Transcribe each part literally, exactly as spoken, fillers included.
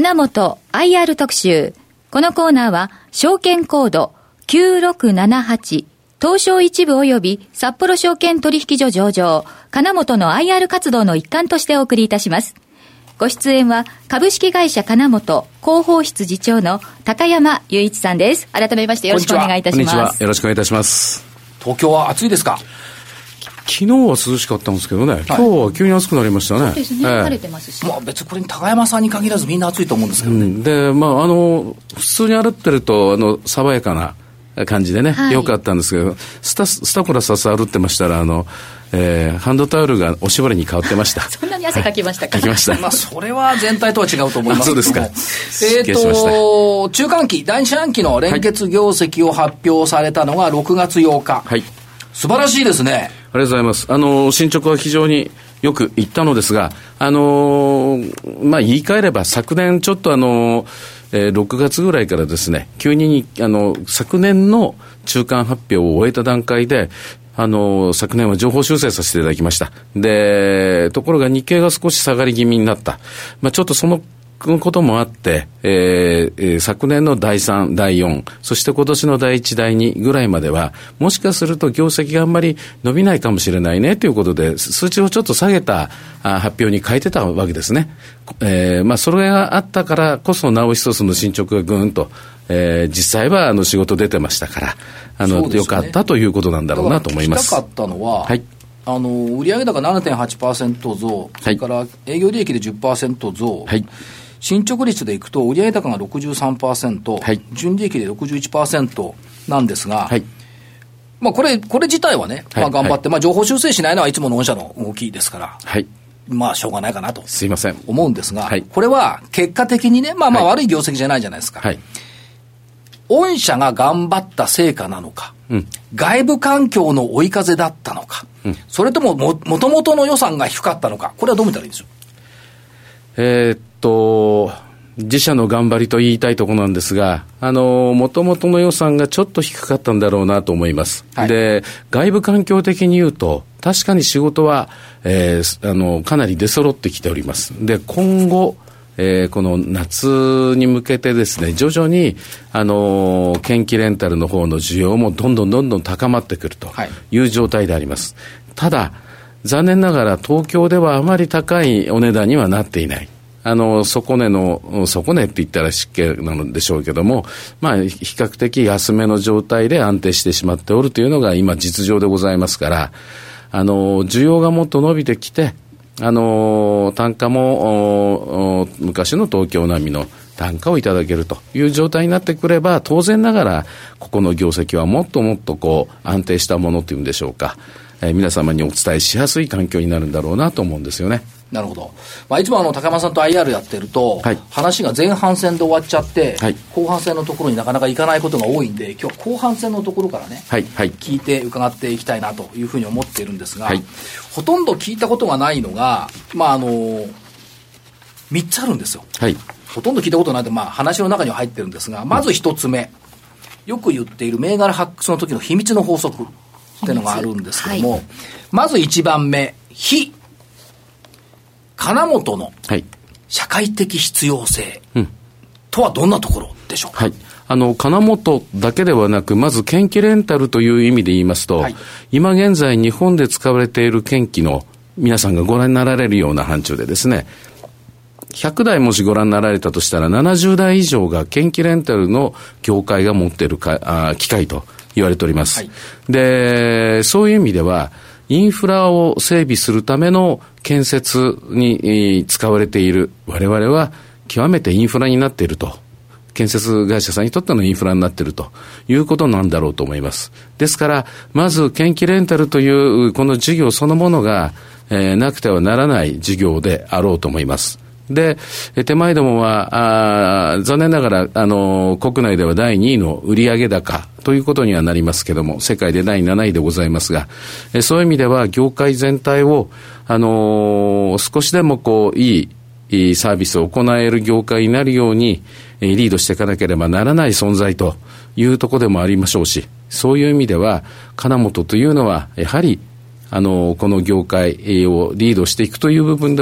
金本 アイアール 特集。このコーナーは証券コードきゅうろくななはち東証一部及び札幌証券取引所上場金本の アイアール 活動の一環としてお送りいたします。ご出演は株式会社金本広報室次長の高山雄一さんです。改めましてよろしくお願いいたします。 こんにちは。よろしくお願いいたします。 東京は暑いですか？ 昨日は涼しかったんですけどね、はい、今日は急に暑くなりましたね。 そうですね、えー、晴れてますし、 まあ、別にこれに高山さんに限らずみんな暑いと思うんですけどね、うん、 で、まあ、あの普通に歩ってるとあの爽やかな感じでね、はい、よかったんですけど、スタスタコラサス歩ってましたらあの、えー、ハンドタオルがおしぼりに変わってました。 そんなに汗かきましたか？ かきました。 まあ、それは全体とは違うと思いますけども。 そうですか。 えーと中間期第二四半期の連結業績を発表されたのがろくがつようか、はい、素晴らしいですね。 ありがとうございます。あの進捗は非常によくいったのですが、あのー、まあ言い換えれば昨年ちょっとあのーえー、ろくがつぐらいからですね、急にあの昨年の中間発表を終えた段階であの昨年は情報修正させていただきました。でところが日経が少し下がり気味になった、まあ、ちょっとそのこともあって、えー、昨年のだいさん、だいよん、そして今年のだいいち、だいにぐらいまではもしかすると業績があんまり伸びないかもしれないねということで数値をちょっと下げた発表に変えてたわけですね。えー、まあそれがあったからこそなお一つの進捗がぐーんと、えー、実際はあの仕事出てましたからあの、ね、よかったということなんだろうなと思います。 聞きたかったのは、はい、あの売上高 ななてんはちパーセント 増、それから営業利益で じゅっパーセント 増、はい、進捗率でいくと売上高が ろくじゅうさんパーセント、はい、純利益で ろくじゅういちパーセント なんですが、はい、まあこれこれ自体はね、はい、まあ、頑張って、はい、まあ、情報修正しないのはいつもの御社の動きですから、はい、まあしょうがないかなとすいません思うんですが、はい、これは結果的にね、まあまあ悪い業績じゃないじゃないですか、はい、御社が頑張った成果なのか、うん、外部環境の追い風だったのか、うん、それとももともとの予算が低かったのか、これはどう見たらいいんでしょう？ えー、っと自社の頑張りと言いたいところなんですが、あの元々の予算がちょっと低かったんだろうなと思います、はい、で外部環境的に言うと確かに仕事は、えー、あのかなり出揃ってきております。で今後えー、この夏に向けてですね、徐々にあの建機レンタルの方の需要もどんどんどんどん高まってくるという状態であります、はい、ただ残念ながら東京ではあまり高いお値段にはなっていない。あの底値の底値って言ったら湿気なのでしょうけども、まあ比較的安めの状態で安定してしまっておるというのが今実情でございますから、あの需要がもっと伸びてきて、あの単価も昔の東京並みの単価をいただけるという状態になってくれば、当然ながらここの業績はもっともっとこう安定したものというんでしょうか、えー、皆様にお伝えしやすい環境になるんだろうなと思うんですよね。 なるほど。まあ、いつもあの高山さんと アイアール やってると、はい、話が前半戦で終わっちゃって、はい、後半戦のところになかなかいかないことが多いんで、今日は後半戦のところからね、はいはい、聞いて伺っていきたいなというふうに思っているんですが、はい、ほとんど聞いたことがないのが、まああのみっつあるんですよ、はい、ほとんど聞いたことないと、まあ、話の中には入ってるんですが、まずひとつめ、よく言っている銘柄発掘の時の秘密の法則っていうのがあるんですけども、はい、まずいちばんめ、非金本の社会的必要性とはどんなところでしょうか？ はい、あの金本だけではなく、まず建機レンタルという意味で言いますと、はい、今現在日本で使われている建機の皆さんがご覧になられるような範疇でですね、ひゃくだいもしご覧になられたとしたらななじゅうだい以上が建機レンタルの業界が持っているかあ機械と言われております、はい、でそういう意味ではインフラを整備するための建設に使われている我々は極めてインフラになっていると、建設会社さんにとってのインフラになっているということなんだろうと思います。ですからまず建機レンタルというこの事業そのものが、えー、なくてはならない事業であろうと思います。で手前どもはあ残念ながらあの国内ではだいにいの売上高ということにはなりますけども、世界でだいなないでございますが、えそういう意味では業界全体をあの少しでもこういいいいサービスを行える業界になるようにリードしていかなければならない存在というところでもありましょうし、そういう意味では金本というのはやはりあのこの業界をリードしていくという部分では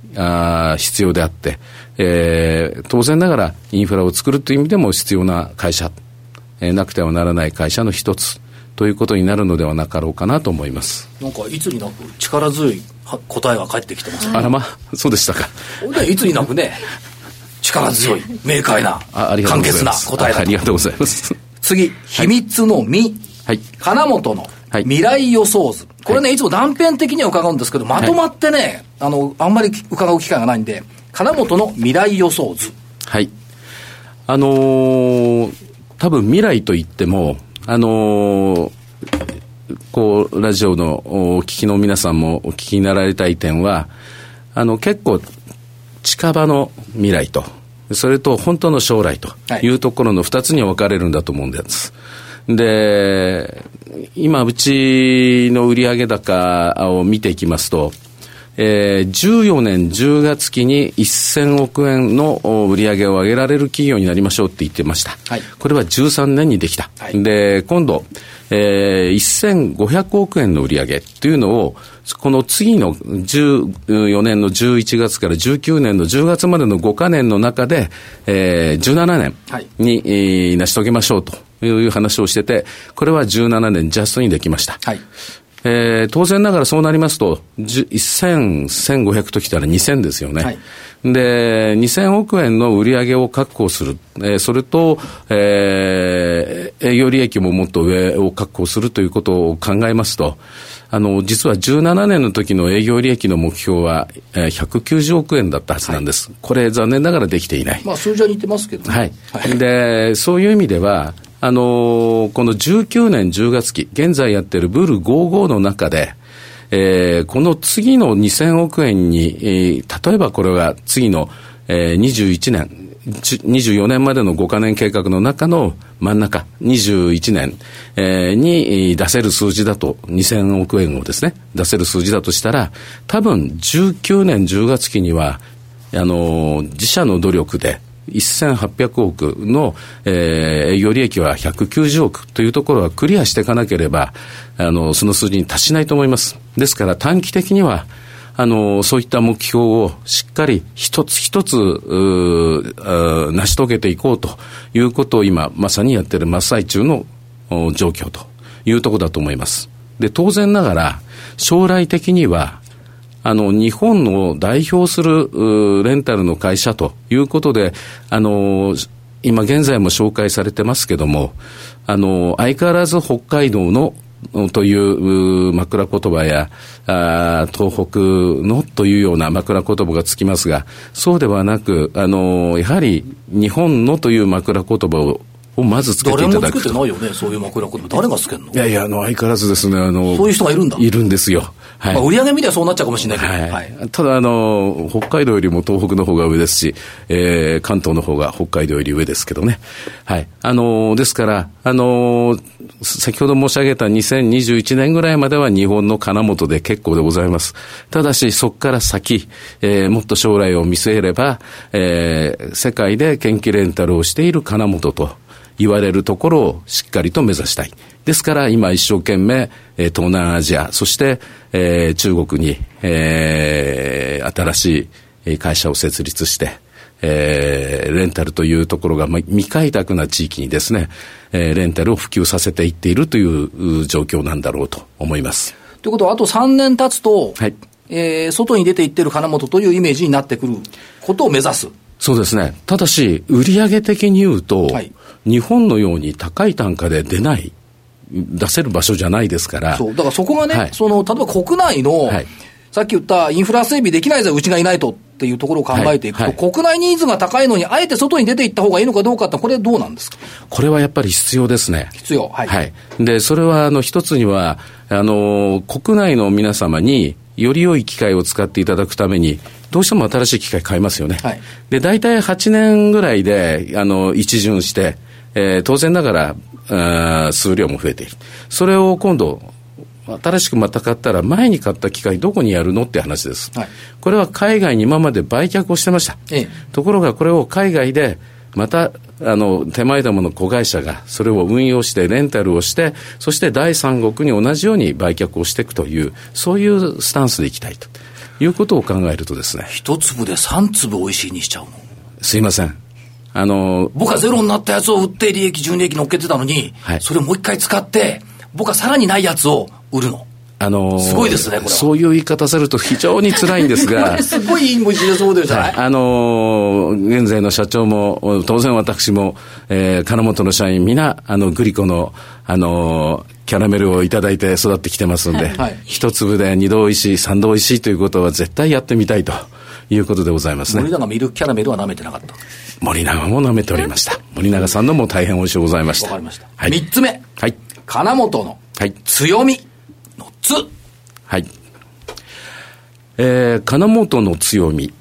あ必要であって、えー、当然ながらインフラを作るという意味でも必要な会社、えー、なくてはならない会社の一つということになるのではなかろうかなと思います。 なんかいつになく力強い答えが返ってきてますね。 あらま、そうでしたか。 いつになくね、力強い明快な簡潔な答えだと。 ありがとうございます。 次、秘密の実、はい、金本の未来予想図、はい、これね、いつも断片的には伺うんですけど、まとまってね、はい、あのあんまり伺う機会がないんで、金本の未来予想図、 はい、あのー、多分未来といっても、あのー、こうラジオのお聞きの皆さんもお聞きになられたい点は、あの結構近場の未来と、それと本当の将来というところのふたつに分かれるんだと思うんです。で、今うちの売上高を見ていきますと、えー、じゅうよねんじゅうがつ期にせんおくえんの売上を上げられる企業になりましょうって言ってました、はい、これはじゅうさんねんにできた、はい、で今度、えー、せんごひゃくおくえんの売上というのをこの次のじゅうよねんのじゅういちがつからじゅうきゅうねんのじゅうがつまでのごかねんの中で、えー、じゅうななねんに、はいえー、成し遂げましょうという話をしてて、これはじゅうななねんジャストにできました、はいえー、当然ながらそうなりますとせん、せんごひゃくときたらにせんですよね、はい、でにせんおくえんの売上を確保する、えー、それと、えー、営業利益ももっと上を確保するということを考えますと、あの実はじゅうななねんの時の営業利益の目標は、えー、ひゃくきゅうじゅうおくえんだったはずなんです、はい、これ残念ながらできていない、 まあ、数字は似てますけどね、 はいはい、でそういう意味ではあのー、このじゅうきゅうねんじゅうがつ期現在やっているブルごじゅうごの中で、えー、この次のにせんおくえんに、えー、例えばこれが次の、えー、にじゅういちねんにじゅうよねんまでのごかねん計画の中の真ん中にじゅういちねん、えー、に出せる数字だとにせんおくえんをですね出せる数字だとしたら、多分じゅうきゅうねんじゅうがつ期にはあのー、自社の努力でせんはっぴゃくおくの、えー、営業利益はひゃくきゅうじゅうおくというところはクリアしていかなければ、あのその数字に達しないと思います。ですから短期的にはあのそういった目標をしっかり一つ一つ成し遂げていこうということを今まさにやっている真っ最中の状況というところだと思います。で、当然ながら将来的にはあの日本を代表するレンタルの会社ということで、あの今現在も紹介されてますけども、あの相変わらず北海道のという枕言葉やあ東北のというような枕言葉がつきますが、そうではなく、あのやはり日本のという枕言葉ををまずつけていただくと。 誰もつけてないよね、そういう枕言葉。誰がつけるの？ いやいや、あの相変わらずですね、あのそういう人がいるんだ。 いるんですよ。 はい、まあ、売上見てはそうなっちゃうかもしれないけど、はいはい、ただあの北海道よりも東北の方が上ですし、えー、関東の方が北海道より上ですけどね、はい、あのですからあの先ほど申し上げたにせんにじゅういちねんぐらいまでは日本の金本で結構でございます。ただしそこから先、えー、もっと将来を見据えれば、えー、世界で研機レンタルをしている金本と言われるところをしっかりと目指したい。ですから今一生懸命、えー、東南アジア、そして、えー、中国に、えー、新しい会社を設立して、えー、レンタルというところが未開拓な地域にですね、えー、レンタルを普及させていっているという状況なんだろうと思います。 ということはあとさんねん経つと、はい、えー、外に出ていっている金本というイメージになってくることを目指す。 そうですね。ただし売上的に言うと、はい、日本のように高い単価で出ない出せる場所じゃないですから。 そうだからそこがね、はい、その例えば国内の、はい、さっき言ったインフラ整備できないぜうちがいないとっていうところを考えていくと、はいはい、国内ニーズが高いのにあえて外に出ていった方がいいのかどうかってこれどうなんですか？ これはやっぱり必要ですね。 必要、はい、 はい、でそれはあの一つにはあの国内の皆様により良い機械を使っていただくためにどうしても新しい機械買いますよね、はい、で大体はちねんぐらいであの一巡して、えー、当然ながらあ数量も増えている。それを今度新しくまた買ったら前に買った機械どこにやるのって話です、はい、これは海外に今まで売却をしてました、ええ、ところがこれを海外でまたあの手前どもの子会社がそれを運用してレンタルをして、そして第三国に同じように売却をしていくというそういうスタンスでいきたいと。 いうことを考えるとですね。 一粒で三粒美味しいにしちゃうの？ すいません。あの、 僕はゼロになったやつを売って利益、純利益乗っけてたのに、はい、それをもう一回使って、僕はさらにないやつを売るの。 あのー、 すごいですね、これは。 そういう言い方すると非常に辛いんですが。 これすごいいい文字でそうでじゃない、 はい、あのー、現在の社長も、当然私も、えー、金本の社員皆、あの、グリコの、あのー、キャラメルをいただいて育ってきてますんで、はい、一粒で二度おいしい、三度おいしいということは絶対やってみたいということでございますね。 森永ミルクキャラメルは舐めてなかった。 森永も舐めておりました。森永さんのも大変美味しいございました。 わかりました。はい、三つ目。 はい。 金本の強みのつ。 はい。えー、金本の強み。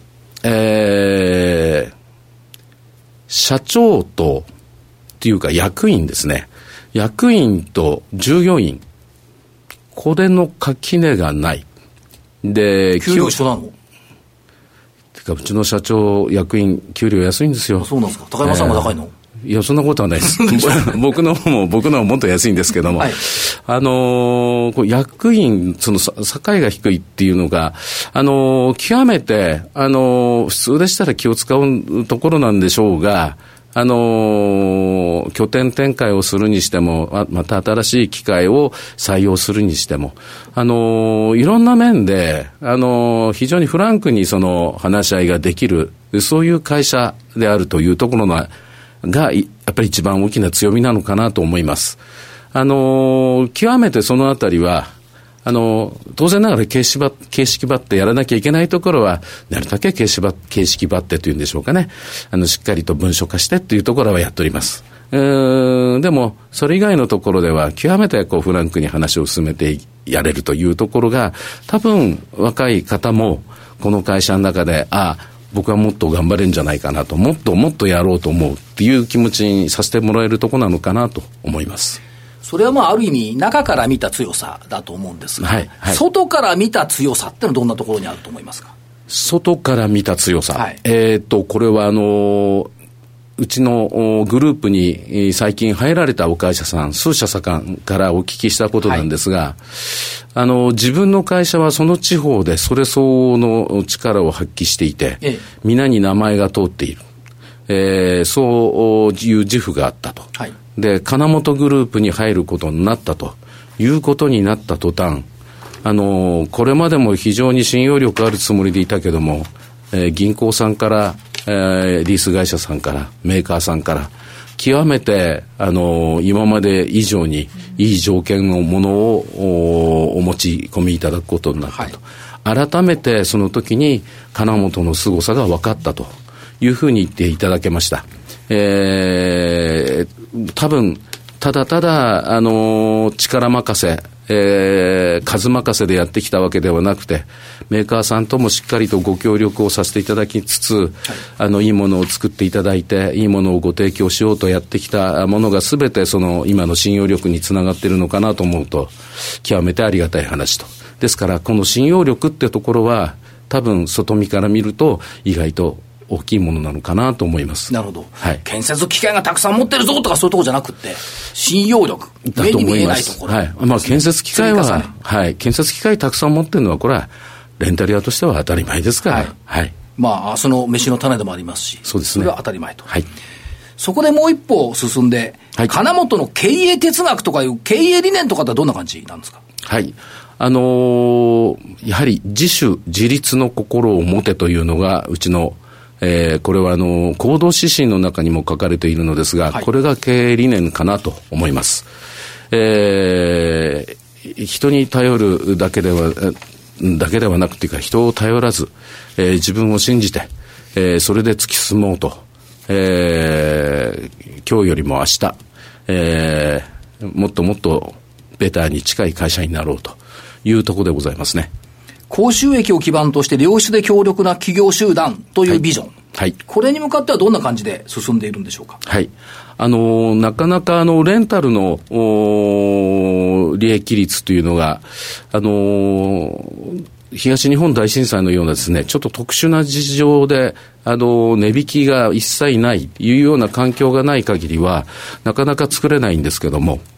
えー、社長と、っていうか役員ですね。役員と従業員。これの垣根がない。で、 給料一緒なの？ うちの社長、役員、給料安いんですよ。 そうなんですか。高山さんが高いの？ えー、いや、そんなことはないです。僕の方も、僕の方ももっと安いんですけども、はい、あのー、役員、その、境が低いっていうのが、あのー、極めて、あのー、普通でしたら気を使うところなんでしょうが、あのー、拠点展開をするにしても、また新しい機械を採用するにしても、あのー、いろんな面で、あのー、非常にフランクにその話し合いができる、そういう会社であるというところが、やっぱり一番大きな強みなのかなと思います。あのー、極めてそのあたりは、あの、当然ながら形式ば、形式ばってやらなきゃいけないところは、なるだけ形式ば、形式ばってというんでしょうかね。あの、しっかりと文書化してっていうところはやっております。うーん、でも、それ以外のところでは、極めてこう、フランクに話を進めてやれるというところが、多分、若い方も、この会社の中で、ああ、僕はもっと頑張れるんじゃないかなと、もっともっとやろうと思うっていう気持ちにさせてもらえるところなのかなと思います。 それはまあある意味中から見た強さだと思うんですが、はいはい、外から見た強さってのはどんなところにあると思いますか？ 外から見た強さ、はい、えー、っとこれはあのうちのグループに最近入られたお会社さん数社さんからお聞きしたことなんですが、はい、あの自分の会社はその地方でそれ相応の力を発揮していて、ええ、皆に名前が通っている、えー、そういう自負があったと、はい、で金本グループに入ることになったということになった途端、あのこれまでも非常に信用力あるつもりでいたけども、えー、銀行さんから、えー、リース会社さんからメーカーさんから極めて、あの今まで以上にいい条件のものを お, お持ち込みいただくことになったと、はい、改めてその時に金本の凄さが分かったというふうに言っていただけました。えー、多分ただただ、あのー、力任せ、えー、数任せでやってきたわけではなくて、メーカーさんともしっかりとご協力をさせていただきつつ、はい、あのいいものを作っていただいていいものをご提供しようとやってきたものが全てその今の信用力につながっているのかなと思うと極めてありがたい話と。ですからこの信用力ってところは多分外見から見ると意外と大きいものなのかなと思います。 なるほど、はい、建設機械がたくさん持ってるぞとかそういうところじゃなくて信用力、目に見えないところ、 はい、まあ、建設機械は、はい、建設機械たくさん持ってるのはこれはレンタル屋としては当たり前ですから、はいはい、 まあその飯の種でもありますし、 そうですね、 それは当たり前と、 はい、 そこでもう一歩進んで、はい、金本の経営哲学とかいう経営理念とかってどんな感じなんですか？ はい、あのー、やはり自主自立の心を持てというのがうちのえー、これはあの行動指針の中にも書かれているのですが、はい、これが経営理念かなと思います。えー、人に頼るだけではだけではなくてか人を頼らず、えー、自分を信じて、えー、それで突き進もうと、えー、今日よりも明日、えー、もっともっとベターに近い会社になろうというところでございますね。 高収益を基盤として良質で強力な企業集団というビジョン、はいはい、これに向かってはどんな感じで進んでいるんでしょうか？ はい、あのなかなかあのレンタルの利益率というのがあの東日本大震災のようなですねちょっと特殊な事情であの値引きが一切ないというような環境がない限りはなかなか作れないんですけども、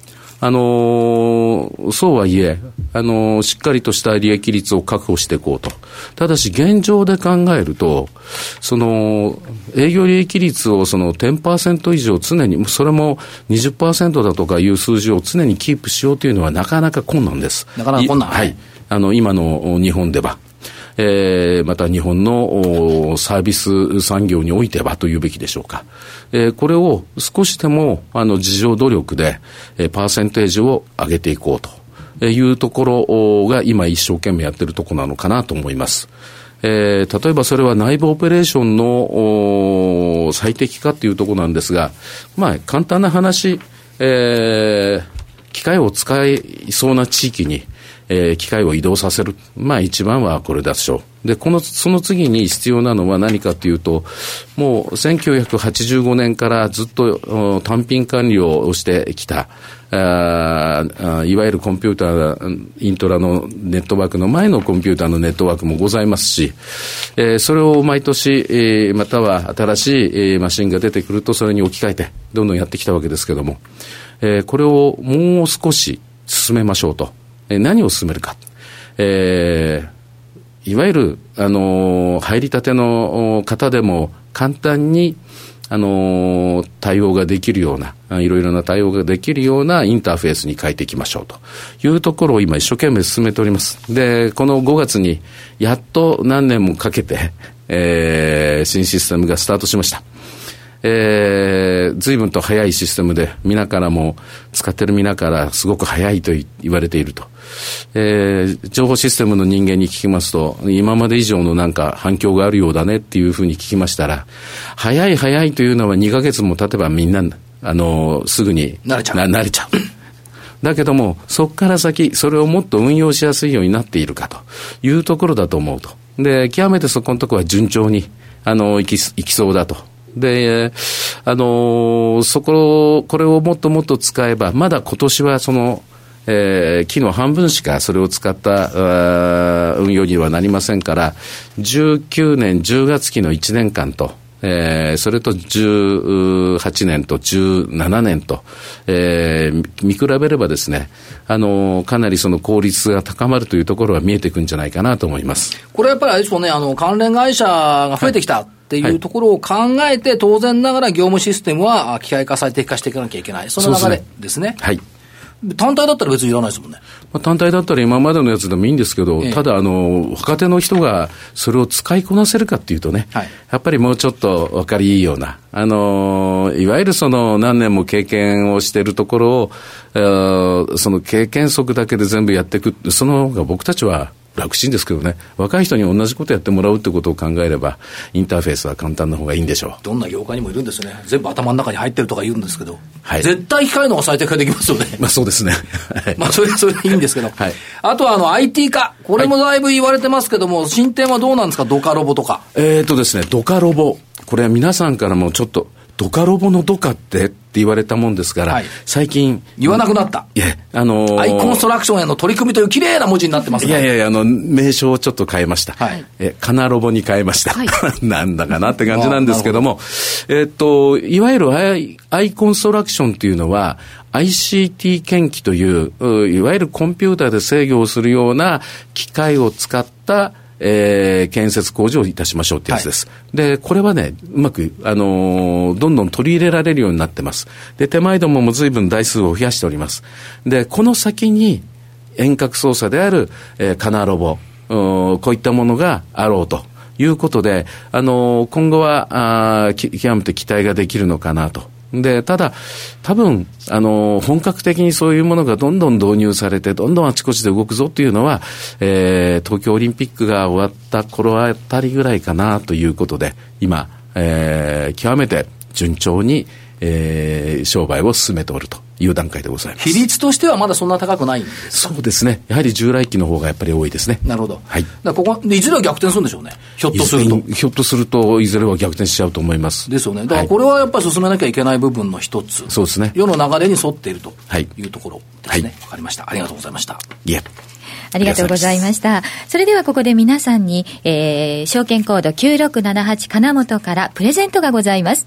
あのー、そうはいえ、あのー、しっかりとした利益率を確保していこうと。ただし現状で考えると、その営業利益率をその じゅっパーセント 以上常に、それも にじゅっパーセント だとかいう数字を常にキープしようというのはなかなか困難です。 なかなか困難。 はい。あの今の日本では。えー、また日本のサービス産業においてはというべきでしょうか。えー、これを少しでもあの自助努力で、えー、パーセンテージを上げていこうというところが今一生懸命やってるところなのかなと思います。えー、例えばそれは内部オペレーションの最適化というところなんですが、まあ簡単な話、えー、機械を使いそうな地域にえー、機械を移動させる。まあ一番はこれでしょう。で、この、その次に必要なのは何かというと、もうせんきゅうひゃくはちじゅうごねんからずっと単品管理をしてきた、あいわゆるコンピューター、イントラのネットワークの前のコンピューターのネットワークもございますし、えー、それを毎年、えー、または新しい、えー、マシンが出てくるとそれに置き換えてどんどんやってきたわけですけども、えー、これをもう少し進めましょうと。何を進めるか、えー、いわゆる、あのー、入りたての方でも簡単に、あのー、対応ができるような、いろいろな対応ができるようなインターフェースに変えていきましょうというところを今一生懸命進めております。で、このごがつにやっと何年もかけて、えー、新システムがスタートしました。えー、随分と早いシステムで皆からも使ってる皆からすごく早いと言われていると、えー、情報システムの人間に聞きますと今まで以上のなんか反響があるようだねっていうふうに聞きましたら、早い早いというのはにかげつも経てばみんなあのすぐに慣れちゃう、 な慣れちゃうだけどもそこから先それをもっと運用しやすいようになっているかというところだと思うと。で、極めてそこのところは順調にあのいき、いきそうだと。で、あのー、そこ、これをもっともっと使えば、まだ今年はその、えー、機能半分しかそれを使った運用にはなりませんから、じゅうきゅうねんじゅうがつ期のいちねんかんと、えー、それとじゅうはちねんとじゅうななねんと、えー、見比べればですね、あのー、かなりその効率が高まるというところは見えてくるんじゃないかなと思います。 これやっぱりあれですよね、あの関連会社が増えてきた、はいっていうところを考えて、はい、当然ながら業務システムは機械化最適化していかなきゃいけない。その流れですね。 はい。 単体だったら別にいらないですもんね。 まあ、単体だったら今までのやつでもいいんですけど、ええ、ただあの若手の人がそれを使いこなせるかっていうとね、はい、やっぱりもうちょっと分かりいいような、あのいわゆるその何年も経験をしているところを、えー、その経験則だけで全部やっていく、その方が僕たちは楽ちんですけどね、若い人に同じことやってもらうってことを考えればインターフェースは簡単な方がいいんでしょう。 どんな業界にもいるんですね。全部頭の中に入ってるとか言うんですけど、はい、絶対機械の方が最適化できますよね。 まあそうですねまあそれそれでいいんですけど、はい、あとはあの アイティー 化、これもだいぶ言われてますけども、はい、進展はどうなんですか。ドカロボとか。 えーとですね、ドカロボ、これは皆さんからもちょっとドカロボのドカってって言われたもんですから、はい、最近言わなくなった。 いや、あのー、 アイコンストラクションへの取り組みという綺麗な文字になってますね。 いやいやいや、あの名称をちょっと変えました。はい、えカナロボに変えました。はい、なんだかなって感じなんですけども、えー、っといわゆるアイ、アイコンストラクションというのは アイシーティー 検機といういわゆるコンピューターで制御をするような機械を使ったえー、建設工事をいたしましょうってやつです、はい、でこれはねうまく、あのー、どんどん取り入れられるようになってます。で手前どもも随分台数を増やしております。でこの先に遠隔操作である、えー、カナロボこういったものがあろうということで、あのー、今後はあ極めて期待ができるのかなと。でただ多分あの本格的にそういうものがどんどん導入されてどんどんあちこちで動くぞというのは、えー、東京オリンピックが終わった頃あたりぐらいかなということで今、えー、極めて順調に、えー、商売を進めておるという段階でございます。 比率としてはまだそんな高くないんですか。 そうですね、やはり従来機の方がやっぱり多いですね。 なるほど、 はい、 だここでいずれは逆転するんでしょうね。ひょっとするとひょっとするといずれは逆転しちゃうと思いますですよね。だからこれはやっぱり進めなきゃいけない部分の一つ、 そうですね、 世の流れに沿っているというところですね。わ、はい、かりました。ありがとうございました。 いえ、 ありがとうございました。それではここで皆さんに、えー、証券コードきゅうろくななはち金本からプレゼントがございます。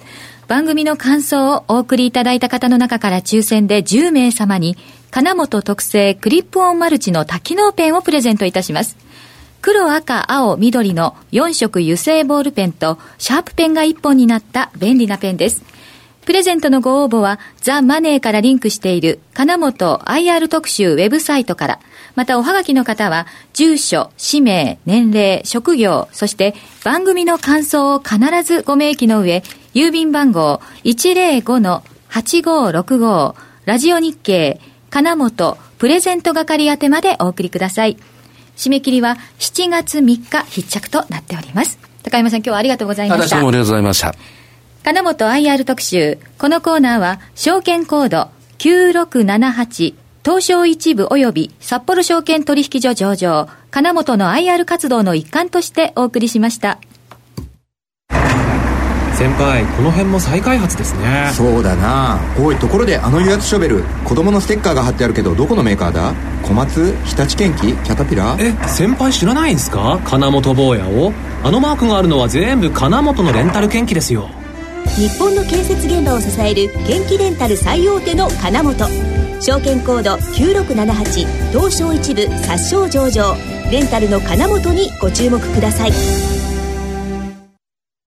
番組の感想をお送りいただいた方の中から抽選でじゅうめいさまに金本特製クリップオンマルチの多機能ペンをプレゼントいたします。黒、赤、青、緑のよんしょく油性ボールペンとシャープペンがいっぽんになった便利なペンです。プレゼントのご応募はザ・マネーからリンクしている金本 アイアール 特集ウェブサイトから、またおはがきの方は住所、氏名、年齢、職業、そして番組の感想を必ずご明記の上、郵便番号 いちまるごのはちごろくご ラジオ日経金本プレゼント係宛てまでお送りください。締め切りはしちがつみっか必着となっております。高山さん、今日はありがとうございました。 どうもありがとうございました。 金本 アイアール 特集。このコーナーは証券コードきゅうろくななはち東証一部及び札幌証券取引所上場金本の アイアール 活動の一環としてお送りしました。 先輩、この辺も再開発ですね。 そうだな。おい、ところであの油圧ショベル、子供のステッカーが貼ってあるけどどこのメーカーだ？小松、日立建機、キャタピラー？ え、先輩知らないんですか？金本坊やを。あのマークがあるのは全部金本のレンタル建機ですよ。 日本の建設現場を支える建機レンタル最大手の金本。証券コードきゅうろくななはち東証一部札証上場レンタルの金本にご注目ください。